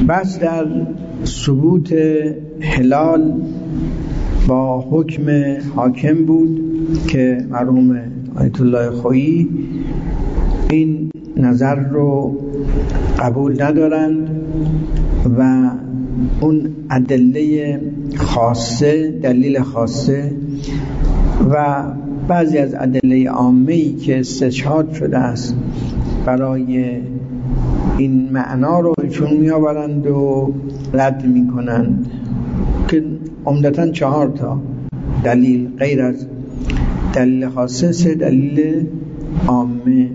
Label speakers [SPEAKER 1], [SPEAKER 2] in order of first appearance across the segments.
[SPEAKER 1] بس در ثبوت هلال با حکم حاکم بود که مرحوم آیت الله خویی این نظر رو قبول ندارند و اون ادله خاصه، دلیل خاصه و بعضی از ادله عامه‌ای که استشهاد شده است برای این معنا رو ایشون میآورند و رد میکنند که عمدتاً 4 تا دلیل غیر از دلیل خاصه 3 دلیل عامه.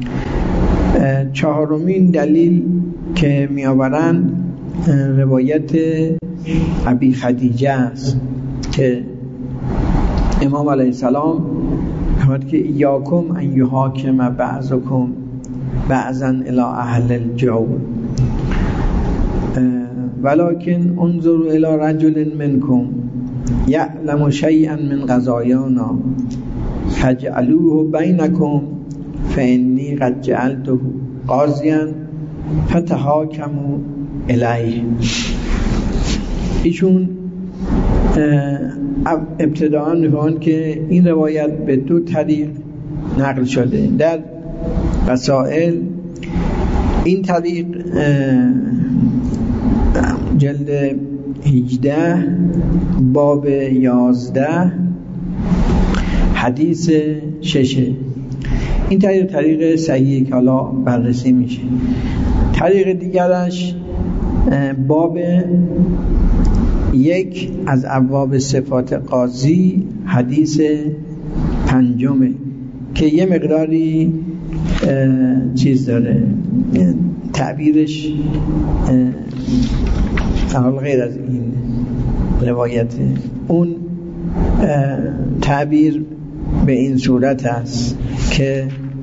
[SPEAKER 1] 4مین دلیل که میآورند روایت ابی خدیجه است که امام علیه السلام فرمود که ایاکم ان یحاکم بعضکم بعضا الی اهل الجور ولکن انظروا الی رجل منکم یعلم شیئا من قضایانا فاجعلوه بینکم فانی قد جعلته قاضیا فتحاکموا الیه. ایشون ابتداء میگن که این روایت به 2 طریق نقل شده در وسائل. این طریق جلد 18 باب 11 حدیث 6. این طریق صحیحه که حالا بررسی میشه. طریق دیگرش باب 1 از ابواب صفات قاضی حدیث 5 که یه مقداری چیز داره، تعبیرش غیر از این روایت. اون تعبیر به این صورت است که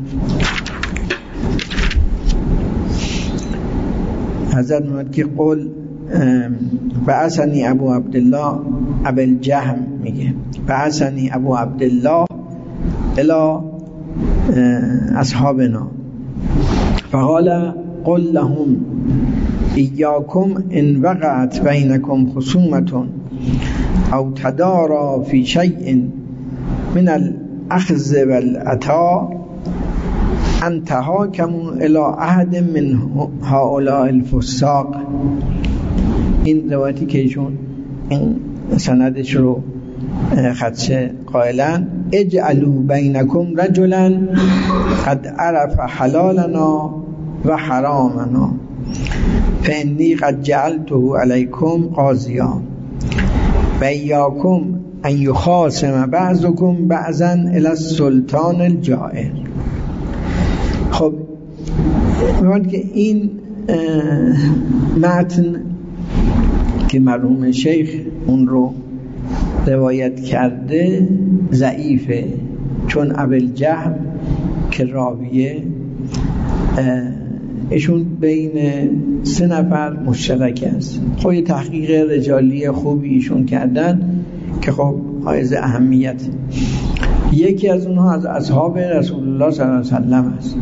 [SPEAKER 1] حضرت میگه که قول بعثنی ابو عبدالله ابو الجهم، میگه بعثنی ابو عبدالله الی اصحابنا فقال قل لهم ایاکم ان وقعت بینکم خصومة او تدارا فی شیء من الاخذ والعطاء ان تحاکموا الی احد من هؤلاء الفساق. این روایتی که ایشون این سندش رو خدشه قائلن اجعلوا بینکم رجلا قد عرف حلالنا و حرامنا فانی قد جعلته علیکم قاضیا و ایاکم ان یخاصم بعضکم بعضا الی السلطان الجائر. خب میگوید که این متن که مرحوم شیخ اون رو روایت کرده ضعیفه، چون ابوالجهم که راویه ایشون بین 3 نفر مشترک است. خب یه تحقیق رجالی خوبی ایشون کردن که خب حائز اهمیت. یکی از اونها از اصحاب رسول الله صلی الله علیه وسلم است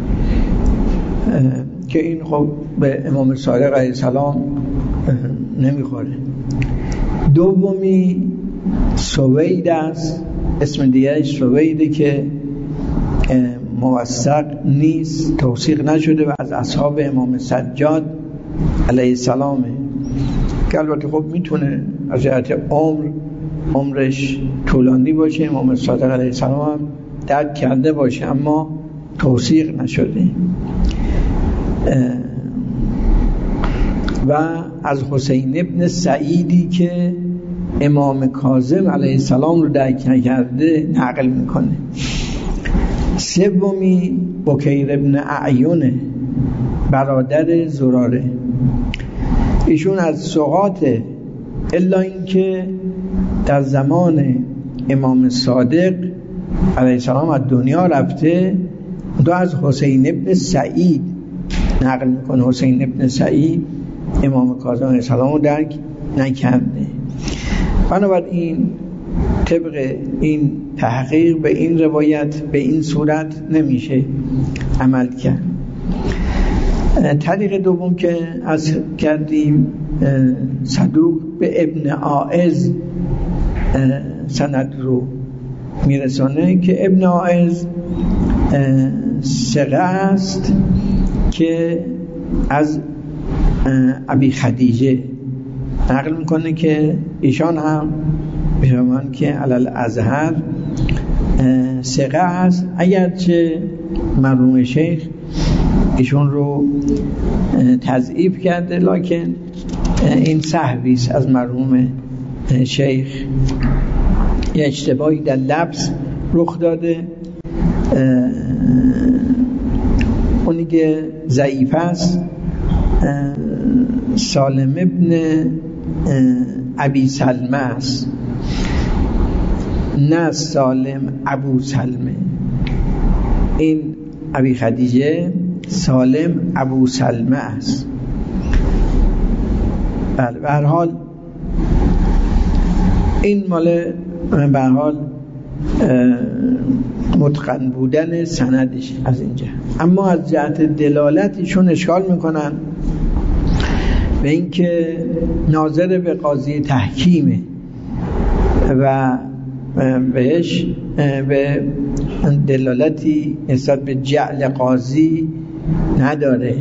[SPEAKER 1] که این خب به امام صادق علیه السلام نمیخوره. دومی سوید است، اسم دیگرش سویده که موثق نیست، توثیق نشده و از اصحاب امام سجاد علیه السلامه که البته خب میتونه از جهت عمرش طولانی باشه، امام صادق علیه السلام هم درک کرده باشه اما توثیق نشده. و از حسین ابن سعیدی که امام کاظم علیه السلام رو درک نکرده نقل میکنه. سومی بکیر ابن اعیونه، برادر زراره. ایشون از ثقاته، الا اینکه در زمان امام صادق علیه السلام از دنیا رفته. دو از حسین ابن سعید نقل میکنه. حسین ابن سعید امام کاظم علیه السلام رو درک نکرده. بنابراین طبق این تحقیق به این روایت به این صورت نمیشه عمل کرد. طریق دوم که از کردیم صدوق به ابن عائض سند رو میرسانه که ابن عائض ثقه است که از ابی خدیجه نقل میکنه که ایشان هم بیرمان که علل ازهر ثقه است، اگرچه مرحوم شیخ ایشون رو تضعیف کرده، لکن این سهوی است از مرحوم شیخ، یه اشتباهی در لفظ رخ داده. اونی که ضعیف است سالم ابن ابی سلمه است، نه سالم ابو سلمه. این ابی خدیجه سالم ابو سلمه است. بله، به هر حال این مال به هر حال متقن بودن سندش از اینجا. اما از جهت دلالتشون اشکال میکنن به اینکه ناظر به قاضی تحکیمه و بهش به دلالتی نسبت به جعل قاضی نداره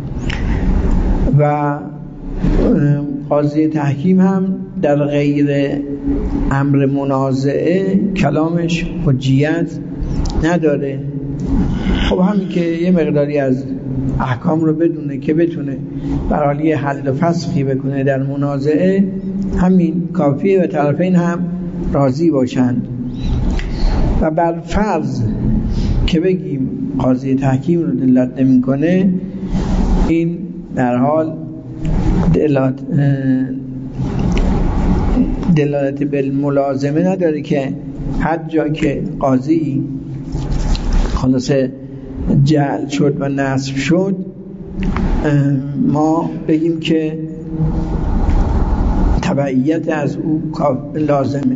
[SPEAKER 1] و قاضی تحکیم هم در غیر امر منازعه کلامش حجیت نداره. خب همین که یه مقداری از احکام رو بدونه که بتونه برای یه حل و فسخی بکنه در منازعه، همین کافیه و طرفین هم راضی باشند. و بر فرض که بگیم قاضی تحکیم رو دلالت نمی کنه، این در حال دلالت بالملازمه نداره که هر جا که قاضی خلاص جعل شد و نصب شد ما بگیم که تبعیت از او لازمه.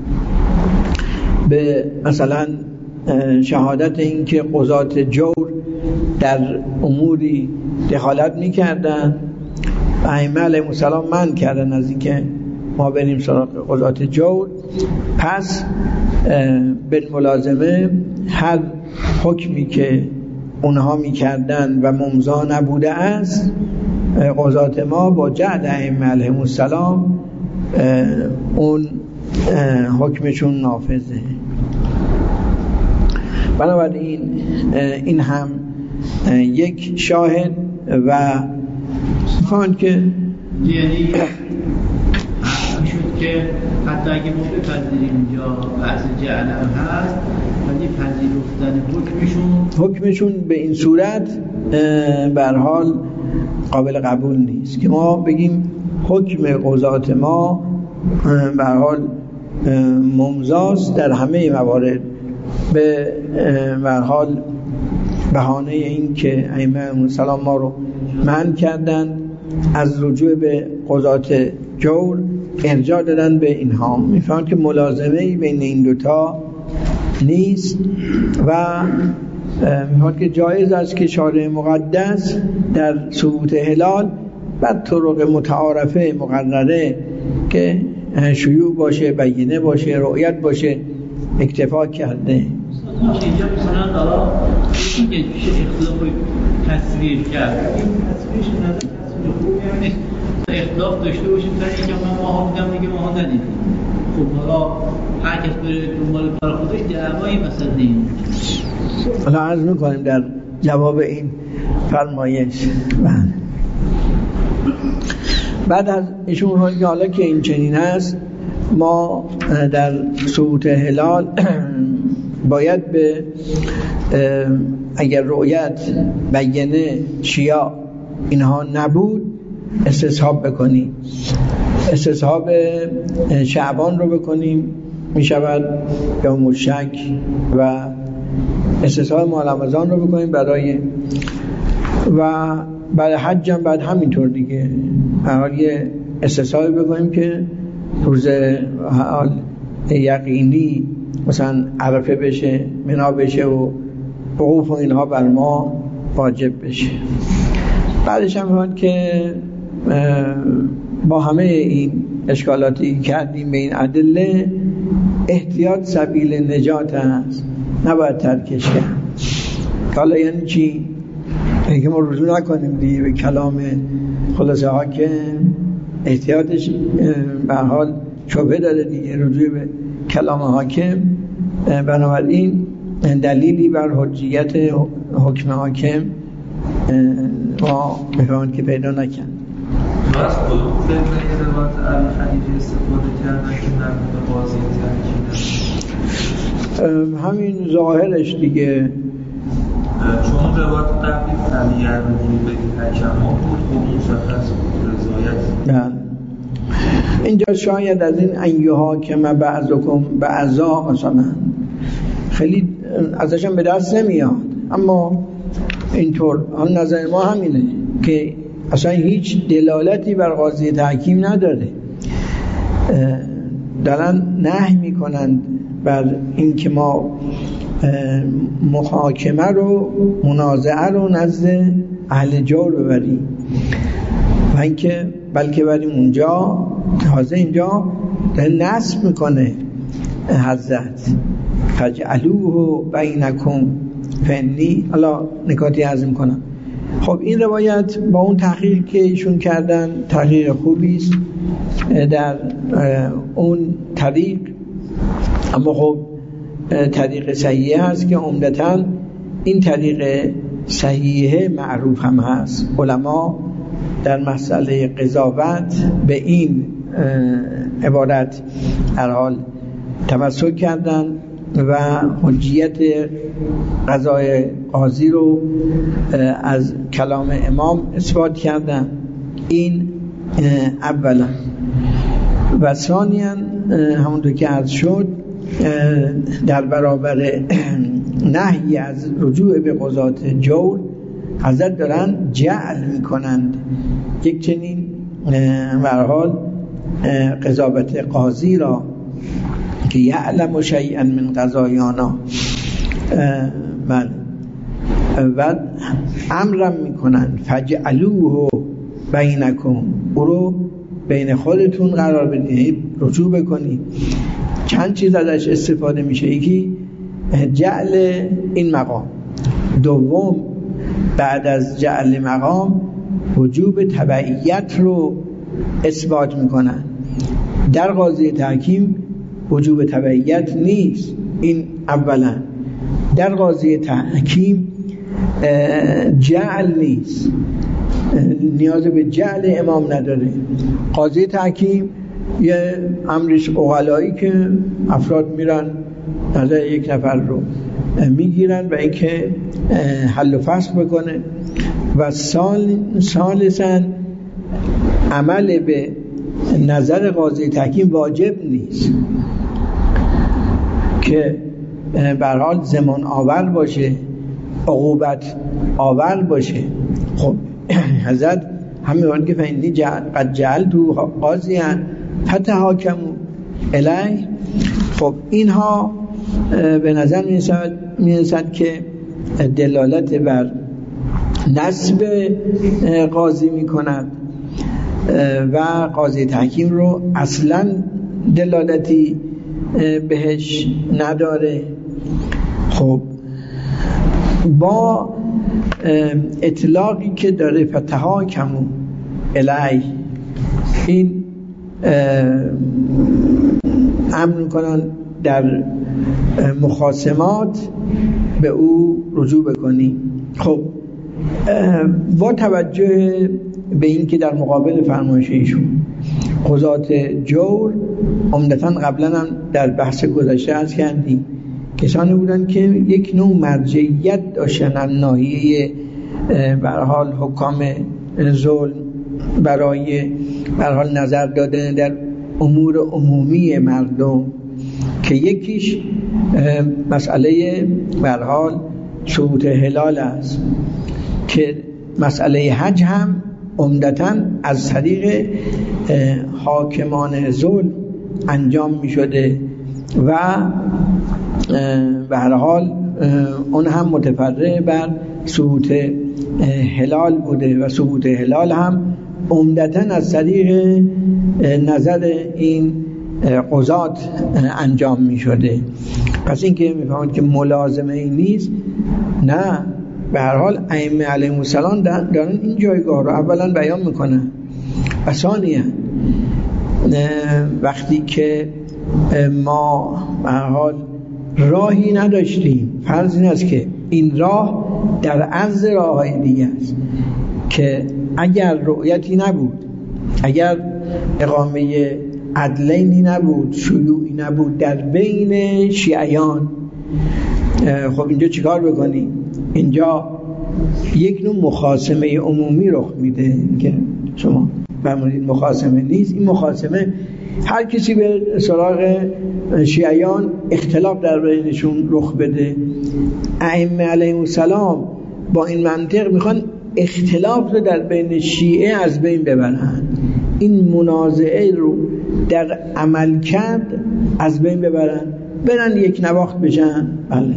[SPEAKER 1] به مثلا شهادت این که قضات جور در اموری دخالت میکردن، ائمه علیهم السلام منع کردن از این که ما بریم سراغ قضات جور، پس بالملازمه هر حکمی که اونها میکردن و ممضا نبوده است، قضات ما با جعل ائمه علیهم السلام اون حکمشون نافذه. بنابراین این هم یک شاهد و فان که
[SPEAKER 2] یعنی میشد که حتی اگه ما بپذیریم اینجا بحث جعل هم هست، ولی پذیرفتن حکمشون به این صورت
[SPEAKER 1] به هر حال قابل قبول نیست که ما بگیم حکم قضات ما به هر حال ممضاست در همه موارد، به هر حال بهانه این که ائمه علیهم السلام ما رو منع کردن از رجوع به قضات جور، ارجاع دادن به اینها. میفهمن که ملازمه‌ای بین این دوتا نیست و میفهمن که جایز است که شارع مقدس در ثبوت هلال بر طرق متعارفه مقرره که شیوع باشه، بینه باشه، رؤیت باشه اکتفا کرده.
[SPEAKER 2] اینجا مثلا دارا این که اختلاف تصویر کرد، این تصویرش نداره، تصویر خوبی نیست. اختلاف داشته باشیم تا اینکه ما بودم دیگه ما ندیدیم. خب حالا هر کس بره دنبال کار خودش دعوایی مثلا نیست.
[SPEAKER 1] حالا عرض میکنیم در جواب این فرمایش. بعد از ایشون حالا که این چنین است، ما در ثبوت هلال باید به اگر رؤیت بینه شیعه اینها نبود استصحاب بکنیم، استصحاب شعبان رو بکنیم، می شود یوم الشک، و استصحاب ماه رمضان رو بکنیم برای، و برای حج هم بعد همینطور دیگه یه استصحاب بکنیم که روز حال یقینی مثلا عرفه بشه، منا بشه و وقوف و اینها بر ما واجب بشه. بعدش هم که با همه این اشکالاتی کردیم به این ادله، احتیاط سبیل نجات است، نباید ترکش کرد. حالا یعنی چی؟ اینکه ما رجوع نکنیم دیگه به کلام خلاصه حاکم، احتیاطش به حال شبهه داره دیگه، رجوع به کلام حاکم. بنابراین دلیلی بر حجیت حکم حاکم ما بفهمند که پیدا نکن.
[SPEAKER 3] از کدوم فقه روایت ابی خدیجه استفاده کردن که نرمون قاضی تحکیم؟
[SPEAKER 1] همین ظاهرش دیگه،
[SPEAKER 3] چون روایت قبلی فلیه رجوع به حکما بود، خب مشخص بود رضایت.
[SPEAKER 1] اینجا شاید از این انیها که ما بعضکم بعضا مثلا خیلی ازشم به دست نمیاد، اما اینطور هم نظر ما همینه که اصلا هیچ دلالتی بر قاضی تحکیم نداره. دارن نهی میکنند بر این که ما محاکمه رو، منازعه رو نزد اهل جور ببریم و اینکه بلکه بریم اونجا. تازه اینجا نصب میکنه حضرت فجعلوه بینکم فنی. حالا نکاتی عرض میکنم. خب این روایت با اون تحقیق که ایشون کردن تحقیق خوبی است در اون طریق، اما خب طریق صحیحه هست که عمدتاً این طریق صحیحه معروف هم هست. علما در مسئله قضاوت به این عبارت هر حال توسل کردن و حجیت قضای قاضی رو از کلام امام اثبات کردن. این اولا. و ثانیاً همونطور که عرض شد در برابر نهی از رجوع به قضات جور حضرت دارن جعل میکنند یک چنین به هر حال قضاوت قاضی را که یعلم شیئا من قضایانا و امرم میکنند فجعلوه بینکم، او رو بین خودتون قرار بدید، رجوع بکنید. چند چیز ازش استفاده میشه. یکی جعل این مقام، دوم بعد از جعل مقام وجوب تبعیت رو اثبات میکنن. در قاضی تحکیم وجوب تبعیت نیست، این اولا. در قاضی تحکیم جعل نیست، نیاز به جعل امام نداره. قاضی تحکیم یه امرش اغلایی که افراد میرن نظر یک نفر رو میگیرن و اینکه حل و فصل بکنه. و ثالثاً عمل به نظر قاضی تحکیم واجب نیست که به هر حال زمان آور باشه، عقوبت آور باشه. خب حضرت همین وقت که فهمیدی قد جعلتو قاضیاً فتحاکموا الیه. خب اینها به نظر میرسد که دلالت بر نسب قاضی میکند و قاضی تحکیم رو اصلا دلالتی بهش نداره. خب با اطلاقی که داره فتحاکموا الیه، این امر میکنن در مخاصمات به او رجوع بکنی. خب با توجه به این که در مقابل فرمایش ایشون قضات جور عمدتاً قبلا هم در بحث گذشته عرض کردیم کسانی بودن که یک نوع مرجعیت داشتن ناحیه به هر حال حکام ظلم برای به هر حال نظر دادن در امور عمومی مردم، که یکیش مسئله به هر حال سقوط هلال است که مسئله حج هم عمدتاً از طریق حاکمان ظلم انجام می شده و به هر حال اون هم متفرع بر سقوط هلال بوده و ثبوت هلال هم عمدتاً از طریق نظر این قضات انجام می شده. پس این که می فهمد که ملازمه این نیست، نه، به هر حال ائمه علیهم السلام دارن این جایگاه رو اولا بیان میکنن و ثانیاً وقتی که ما به هر حال راهی نداشتیم، فرض این است که این راه در عرض راههای دیگه است که اگر رؤیتی نبود، اگر اقامه عدلینی نبود، شیوعی نبود در بین شیعیان، خب اینجا چیکار بکنیم؟ اینجا یک نوع مخاصمه عمومی رخ میده که شما فرمودید مخاصمه نیست. این مخاصمه هر کسی به سراغ شیعیان اختلاف در بینشون رخ بده. ائمه علیهم السلام با این منطق میخوان اختلاف رو در بین شیعه از بین ببرن، این منازعه رو در عمل کرد از بین ببرن، برن یک نواخت بشن، بله،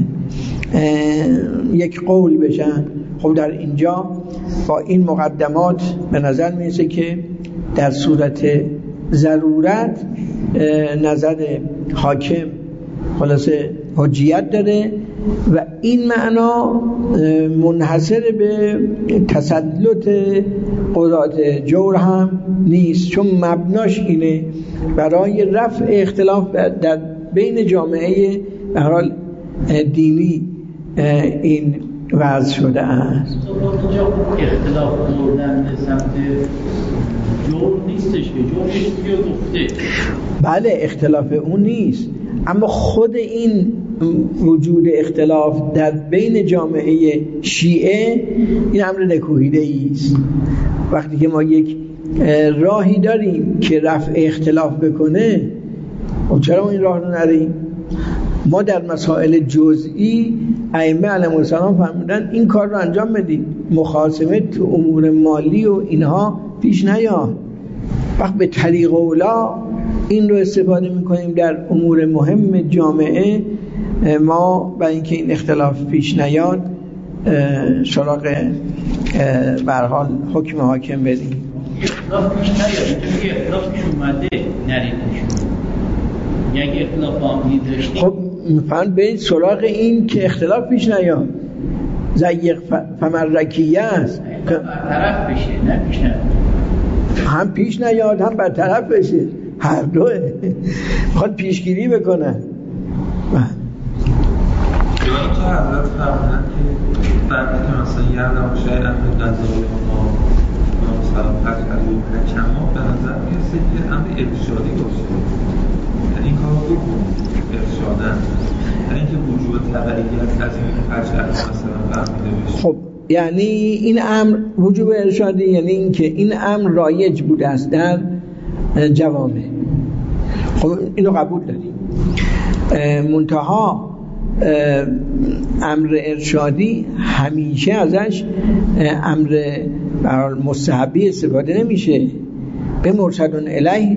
[SPEAKER 1] یک قول بشن. خب در اینجا با این مقدمات به نظر میرسه که در صورت ضرورت نظر حاکم خلاصه حجیت داره و این معنا منحصر به تسلط قضات جور هم نیست، چون مبناش اینه برای رفع اختلاف در بین جامعه به هر حال دینی این وضع شده است.
[SPEAKER 2] اختلاف بردن به سمت جور نیستش که جور یه گفته، بله
[SPEAKER 1] اختلاف اون نیست، اما خود این وجود اختلاف در بین جامعه شیعه این امر نکوهیده است. وقتی که ما یک راهی داریم که رفع اختلاف بکنه، خب چرا ما این راه رو نریم؟ ما در مسائل جزئی ائمه علیهم السلام فرمودن این کار رو انجام بدید، مخاصمه تو امور مالی و اینها پیش نیاد. وقت به طریق اولا این رو استفاده میکنیم در امور مهم جامعه، ما برای اینکه این اختلاف پیش نیاد سراغ به هر حال حکم حاکم بدیم.
[SPEAKER 2] اختلاف پیش نیاد، اینکه اختلاف پیش اومده نرید پیش، یک اختلاف آمدی داشتیم.
[SPEAKER 1] خب میفهمد به سراغ این که اختلاف پیش نیاد، زیق فمرکیه است،
[SPEAKER 2] برطرف بشه، نه پیش نیاد،
[SPEAKER 1] هم پیش نیاد هم برطرف بشه، هر دوه میخواد پیشگیری بکنن.
[SPEAKER 3] یا اینکه حضرت فرمودن که فرقی که مثلا یه نماشه امر قضایی ما مثلا فتحلی و حکما به نظر میرسه که امر ارشادی باشه، یعنی این کار رو ارشادن، یعنی اینکه وجود تبعیت از این فرشت مثلا فهمیده بشه.
[SPEAKER 1] خب یعنی این امر وجوب ارشادی، یعنی اینکه این امر رایج بوده است در جوامع. خب اینو قبول داریم، منتها امر ارشادی همیشه ازش امر مستحبی استفاده نمیشه، به مرشدون الیه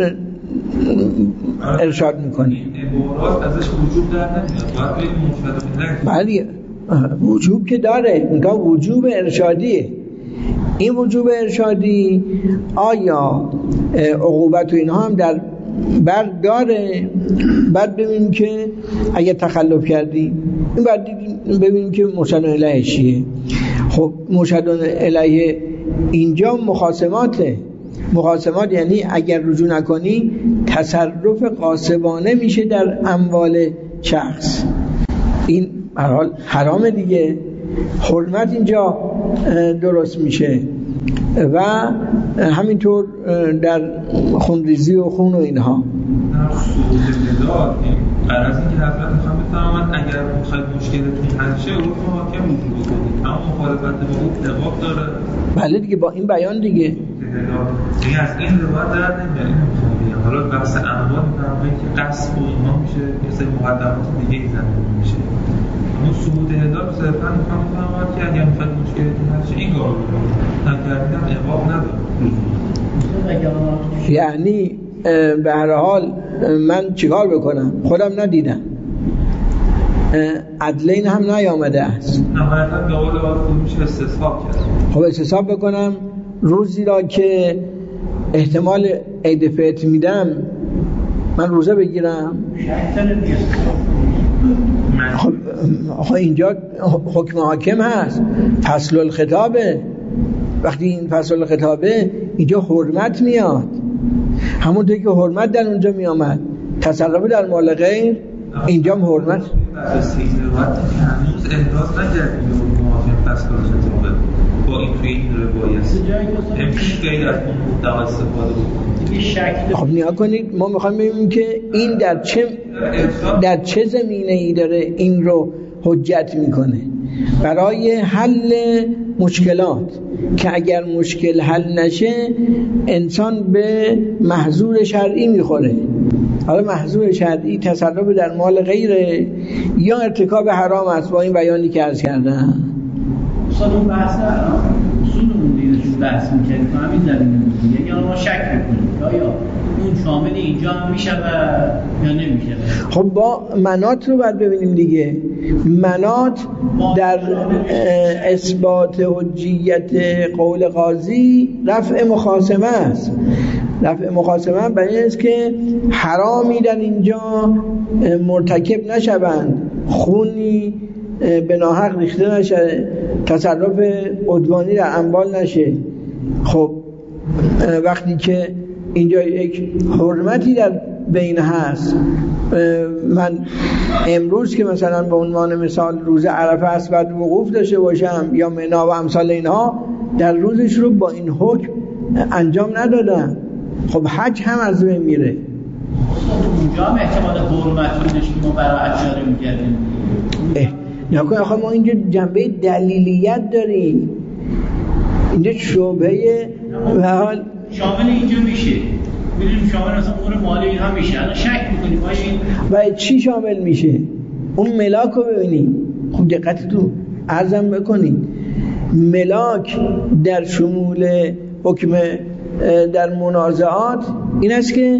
[SPEAKER 1] ارشاد میکنه.
[SPEAKER 3] عبارات ازش وجوب در نمیاد، باید مرشدون الیه.
[SPEAKER 1] بله وجوب که داره، اینجا وجوب ارشادیه. این وجوب ارشادی آیا عقوبت و اینها هم در بر داره؟ بعد ببینیم که اگه تخلف کردیم، این بعد ببینیم که مرشدون الیه چیه. خب مرشدون الیه اینجا مخاصمات یعنی اگر رجوع نکنی تصرف غاصبانه میشه در اموال شخص، این به هر حال حرام دیگه، حرمت اینجا درست میشه و همینطور در خونریزی و خون و اینها.
[SPEAKER 3] قرار اینکه حضرت میخوام بفهمن اگر میخواید مشکلتون حل شه رو حاکم وجود بکنید، اما مخالفت با اون لغاب داره.
[SPEAKER 1] بله دیگه، با این بیان دیگه
[SPEAKER 3] یعنی از این روایت در نمیاد. حالا بحث انواع میفهمید که قصد و اینها میشه یه سری مقدمات دیگه ای زنده میشه، اما صعود هدایت صرفا میخوام بفهمن که اگر میخواید مشکلتون حل شه این کار رو نکردن عقاب نداره.
[SPEAKER 1] یعنی به هر حال من چیکار بکنم؟ خودم ندیدم، عدلین هم نیامده است.
[SPEAKER 3] نهایتا به قول آقای میشه استصحاب کرد.
[SPEAKER 1] خب استصحاب بکنم روزی را که احتمال عید فطر میدم من روزه بگیرم. خب اینجا حکم حاکم هست، فصل الخطابه. وقتی این فصل الخطابه اینجا حرمت میاد، همونطور که حرمت در اونجا میامد تصرف در مال غیر اینجا هم حرمت.
[SPEAKER 3] هنوز احراز نکردیم محاکم فصل الخطابه با این توی این روایت امکان غیر از اون محتوا استفاده بود.
[SPEAKER 1] خب نیا کنید ما میخوایم ببینیم که این در چه زمینه ای داره این رو حجت میکنه برای حل مشکلات، که اگر مشکل حل نشه انسان به محظور شرعی میخوره. حالا محظور شرعی تصرف در مال غیره یا ارتکاب حرام است با این بیانی که عرض کردم.
[SPEAKER 2] استاد اون بحث اصولمون دیگه بحث می‌کنیم تو همین زمینه بود. یا ما شک می‌کنیم آیا اون شامل اینجا هم میشه یا نمیشه.
[SPEAKER 1] خب با منات رو باید ببینیم دیگه. منات در اثبات حجیت قول قاضی رفع مخاصمه است. رفع مخاصمه برای است که حرامی در اینجا مرتکب نشوند، خونی به ناحق ریخته نشه، تصرف عدوانی در اموال نشه. خب وقتی که اینجا یک حرمتی در بین هست، من امروز که مثلا به عنوان مثال روز عرفه است بعد وقوف داشته باشم یا منا و امثال اینها، در روزش رو با این حکم انجام ندادم، خب حج هم از بین میره.
[SPEAKER 2] اونجا هم احتمال حرمتی داشت که ما برای اشاره میکردیم.
[SPEAKER 1] نکنه آخه ما اینجا جنبه دلیلیت داریم، اینجا شبهه و حال
[SPEAKER 2] شامل اینجا میشه. میدونیم شامل مثلا امور مالی هم میشه. الان شک میکنیم
[SPEAKER 1] و چی شامل میشه؟ اون ملاک رو ببینیم. خب دقتتون عرضم بکنید، ملاک در شمول حکم در منازعات این است که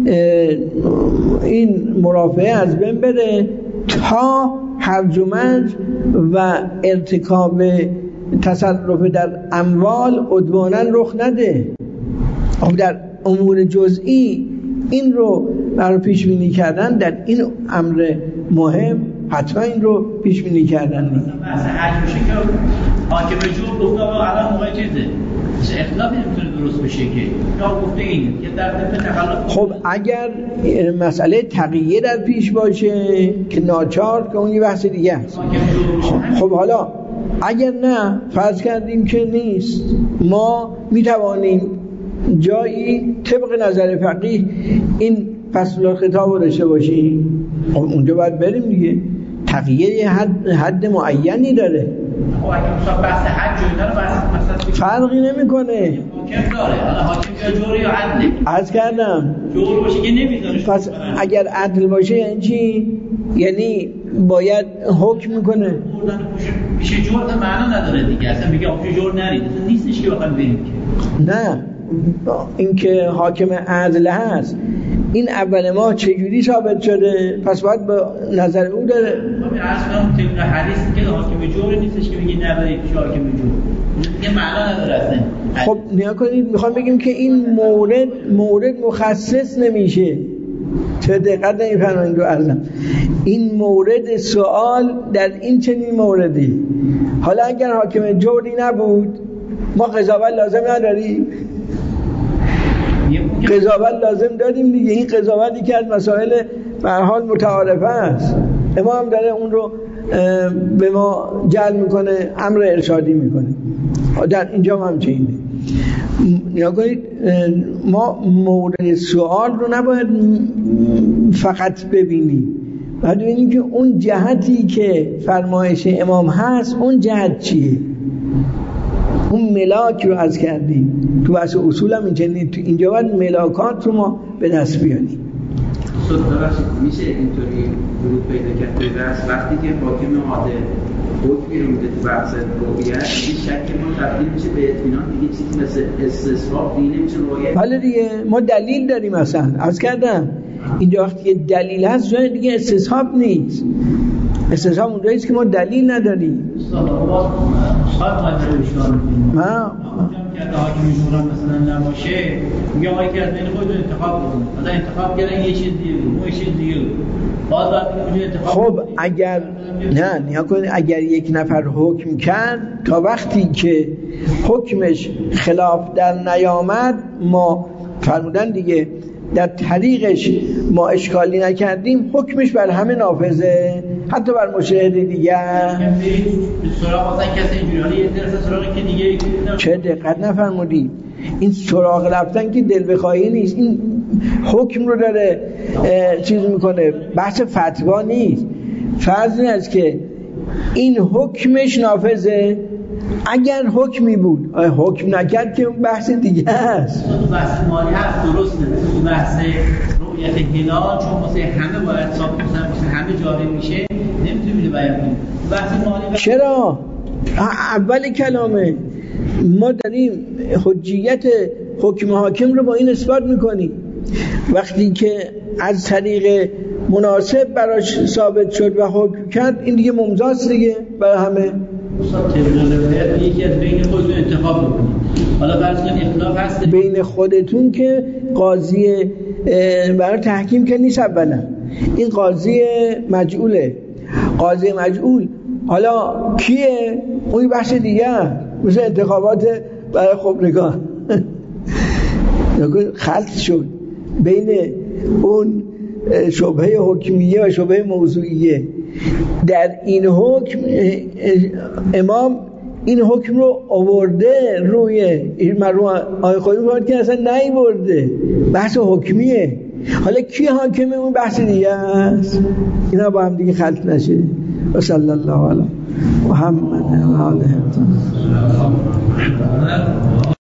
[SPEAKER 1] این مرافعه از بین بره تا هرج و مرج و ارتکاب تصرف در اموال عدوانا رخ نده. خب در امور جزئی این رو برای پیش بینی کردن در این امر مهم حتما این رو پیش بینی کردن نیست.
[SPEAKER 2] بحث حج میشه که حاکم جور گفته الان موقع چیزه اختلافی نمیتونه درست بشه که یا گفته اینه که در تخلف.
[SPEAKER 1] خب اگر مسئله تقیه در پیش باشه که ناچار که اون یه بحث دیگه است. خب حالا اگر نه فرض کردیم که نیست، ما میتوانیم جایی طبق نظر فقیه این فصل الخطاب رو داشته باشیم. خب اونجا باید بریم دیگه، تقیه حد معینی داره.
[SPEAKER 2] خب اگه مثلا بحث حج و اینا رو بحث
[SPEAKER 1] فرقی نمیکنه.
[SPEAKER 2] حاکم داره، حالا حاکم یا جوری یا عدله.
[SPEAKER 1] عرض کردم
[SPEAKER 2] جور باشه که نمیذاره.
[SPEAKER 1] پس اگر عدل باشه یعنی چی؟ یعنی باید حکم میکنه.
[SPEAKER 2] میشه جور تا معنا نداره دیگه. اصلا میگه آقا جور نرید. اصلا نیستش که بخوام بریم که.
[SPEAKER 1] نه، این که حاکم عدل هست این اول ما چجوری ثابت شده؟ پس باید به نظر او داره.
[SPEAKER 2] خب عرض کنم طبق حدیث که حاکم جور نیستش که میگه نبرید که حاکم جور. دیگه معنا نداره اصلا.
[SPEAKER 1] خب نیا کنید، میخوام بگیم که این مورد مخصص نمیشه. چه دقت نمی‌فرمایید رو عرضم. این مورد سوال در این چنین موردی. حالا اگر حاکم جوری نبود ما قضاوت لازم نداریم. قضاوت لازم داریم دیگه. این قضاوتی که از مسائل به هر حال متعارفه است، امام داره اون رو به ما جلب میکنه، امر ارشادی میکنه. در اینجا هم همچنینه. نیا کنید، ما مورد سوال رو نباید فقط ببینیم، باید ببینیم که اون جهتی که فرمایش امام هست اون جهت چیه. اون ملاک رو عرض کردیم تو بحث اصول هم اینجا باید ملاکات رو ما به دست بیاریم.
[SPEAKER 4] میشه اینطوری ورود پیدا کرد به بحث وقتی که حاکم عادل حکمی رو میده تو بحث رویت، این شک ما تبدیل میشه به اطمینان، دیگه چیزی مثل استصحاب دیگه نمیشه رویت.
[SPEAKER 1] بله دیگه، ما دلیل داریم. اصلا عرض کردم اینجا وقتی که دلیل هست جای دیگه استصحاب نیست. استصحاب اونجایی است که ما دلیل نداریم.
[SPEAKER 2] که حاکم شورا مثلا نباشه میگه آقای که از بین خودتون انتخاب کنید، مثلا انتخاب کردن یه چیز دیگه بود، اون چیز دیگه بود، باز بعد انتخاب.
[SPEAKER 1] خب اگر نه نیا کنید، اگر یک نفر حکم کرد تا وقتی که حکمش خلاف در نیامد، ما فرمودن دیگه در طریقش ما اشکالی نکردیم، حکمش بر همه نافذه، حتی بر مشاهد دیگر.
[SPEAKER 2] سراغ مثلا کسی اینجوری، حالا یه طرف سراغی که دیگه
[SPEAKER 1] چه دقت نفرمودید؟ این سراغ رفتن که دل بخواهی نیست، این حکم رو داره چیز میکنه، بحث فتوا نیست. فرض این است که این حکمش نافذه، اگر حکمی بود حکم نکرد که بحث دیگه است.
[SPEAKER 2] بحث مالی هست، درسته، بحث رؤیت هلال چون واسه همه باید ثابت مثلا واسه همه جاری میشه، نمیتونیم بیان کنیم. بحث مالی
[SPEAKER 1] چرا؟ اول کلامه ما داریم حجیت حکم حاکم رو با این اثبات میکنیم. وقتی که از طریق مناسب براش ثابت شد و حکم کرد، این دیگه ممزاست دیگه برای همه.
[SPEAKER 2] یکی از بین خودتون انتخاب بکنید. حالا فرض کنید اختلاف هست
[SPEAKER 1] بین خودتون که قاضی برای تحکیم که نیست. اولا این قاضی مجعوله، قاضی مجعول حالا کیه؟ اون بحث دیگه، مثل انتخابات برای خبرگان خلط شد بین اون شبهه حکمیه و شبهه موضوعیه. در این حکم امام این حکم رو آورده روی این مرحوم آقای خودی بود که اصلا نیورده، بحث حکمیه. حالا کی حاکمه؟ اون بحث دیگه است. اینا با هم دیگه خلط نشه. و صلی الله علی محمد و آله.